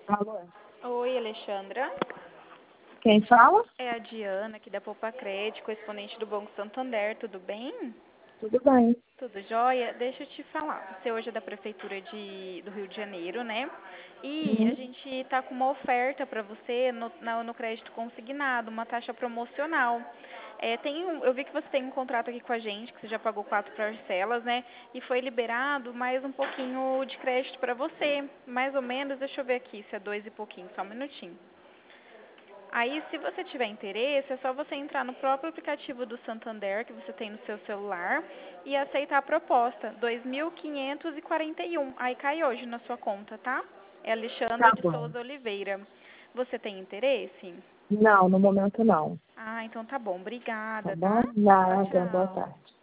Alô? Oi, Alexandra. Quem fala? É a Diana, aqui da Poupa Crédito, correspondente do Banco Santander, tudo bem? Tudo bem. Tudo jóia? Deixa eu te falar. Você hoje é da Prefeitura do Rio de Janeiro, né? E a Uhum. gente está com uma oferta para você no crédito consignado, uma taxa promocional. Eu vi que você tem um contrato aqui com a gente, que você já pagou 4 parcelas, né? E foi liberado mais um pouquinho de crédito para você. Mais ou menos, deixa eu ver aqui se é 2 e pouquinho, só um minutinho. Aí, se você tiver interesse, é só você entrar no próprio aplicativo do Santander, que você tem no seu celular, e aceitar a proposta, 2.541. Aí cai hoje na sua conta, tá? É Alexandra Tá de bom. Souza Oliveira. Você tem interesse? Não, no momento não. Ah, então tá bom. Tá Obrigada, tá? bom? Tchau, Nada. Boa tchau. tarde.